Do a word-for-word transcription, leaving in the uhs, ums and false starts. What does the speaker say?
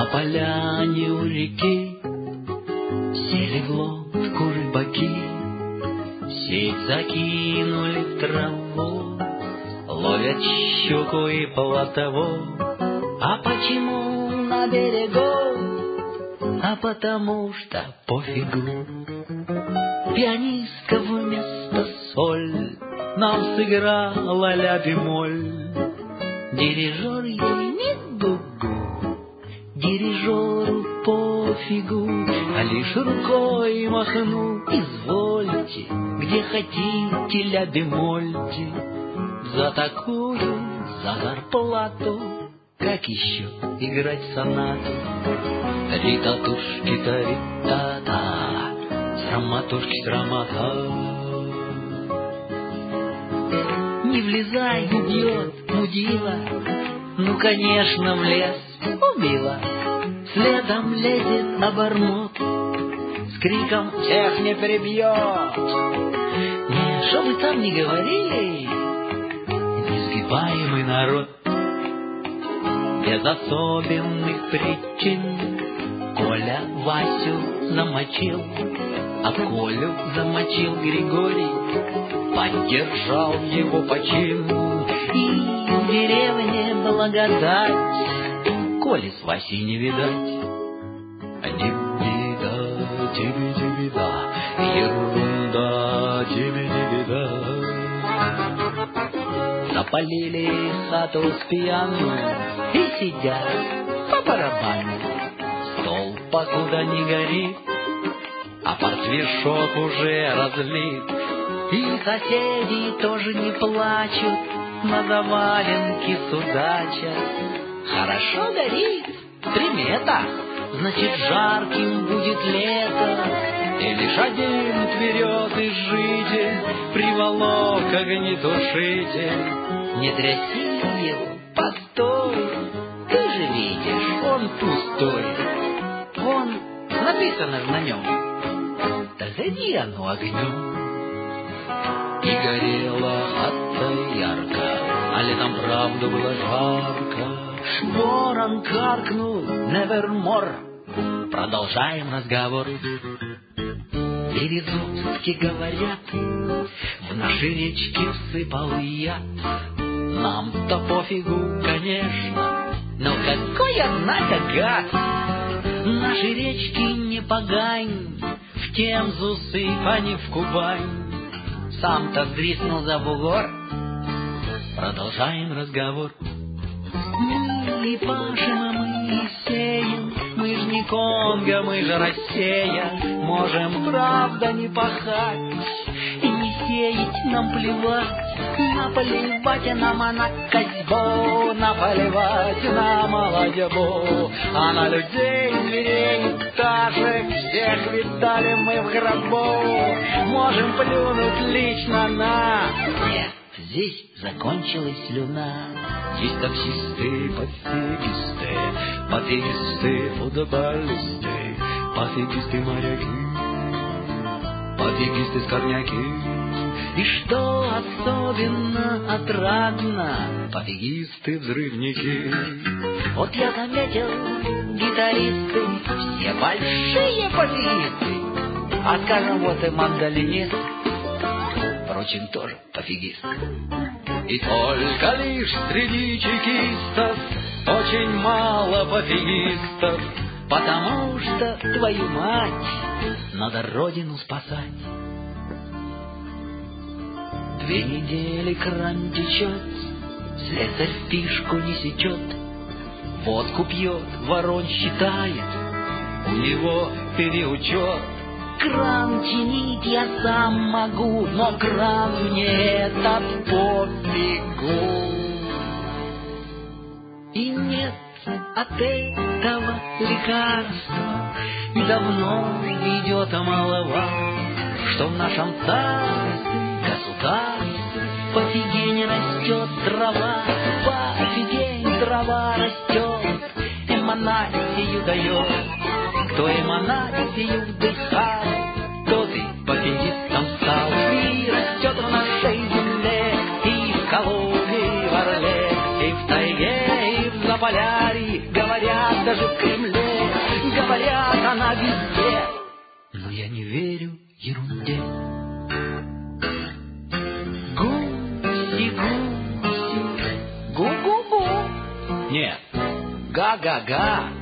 поляне у реки сели в лодку рыбаки, сеть закинули в траву, ловят щуку и плотву. А почему на берегу? А потому что пофигу. Пианистка вместо соль нам сыграла ля-бемоль. Дирижер ей не гугу, дирижеру пофигу, а лишь рукой махну: извольте, где хотите ля-бемольте. За такую, за зарплату, как еще играть сонату? Ри-та-тушки-та, ри-та-та, срамотушки, срамота. Не влезай, убьет мудила, ну, конечно, в лес убила. Следом лезет обормот с криком: всех не перебьет. Не, что вы там не говорили, несгибаемый народ. Без особенных причин Коля Васю замочил, а Колю замочил Григорий, поддержал его почин. И в деревне благодать Коли с Васей не видать. Ди-би-да, ди-би-ди-би-да, ерунда, ди-би-ди-би-да. Запалили хату с пьяну и сидят по барабану. Стол покуда не горит, а портвишок уже разлит. И соседи тоже не плачут, на заваленке судачат. Хорошо горит, примета, значит, жарким будет лето. И лишь один тверезый житель приволок огнетушитель. Не тряси его, постой, ты же видишь, он пустой. Вон, написано же на нем: да годи оно огнем. И горела хата ярко, а летом правду было жарко. Ворон каркнул, nevermore. Продолжаем разговор. Березутки говорят: в наши речки всыпал яд. Нам-то пофигу, конечно, но какой, однако, гад. Наши речки не погань, в Темзу сыпь, а не в Кубань. Сам-то сдриснул за бугор. Продолжаем разговор. Мы и пашем, а мы и сеем, мы ж не Конго, мы же Россия. Можем, правда, не пахать и не сеять, нам плевать. Наплевать нам на козьбу, наплевать на молодежь, а на людей, зверей, пташек всех видали мы в гробу. Можем плюнуть лично на... Нет, здесь закончилась слюна. Есть таксисты, пофигисты, пофигисты, футболисты, пофигисты, моряки, пофигисты, скорняки. И что особенно отрадно, пофигисты, взрывники. Вот я заметил, гитаристы все большие пофигисты. А скажем, вот и мандолинист, впрочем, тоже пофигист. И только лишь среди чекистов очень мало пофигистов, потому что, твою мать, надо родину спасать. Две недели кран течет, слесарь фишку не сечет, водку пьет, ворон считает, у него переучет. Кран чинить я сам могу, но кран мне этот пофигу. И нет от этого лекарства, и давно ведет молва, что в нашем царстве, государстве, пофигень растет трава, пофигень трава растет, эманацию дает. Кто эманацию вдыхал, тот и пофигистом стал. И растет в нашей земле, и в Калуге, и в Орле, и в тайге, и в Заполярье, говорят, даже в Кремле. я не верю ерунде. Гуси, гуси, гу-гу-гу. Нет, га-га-га.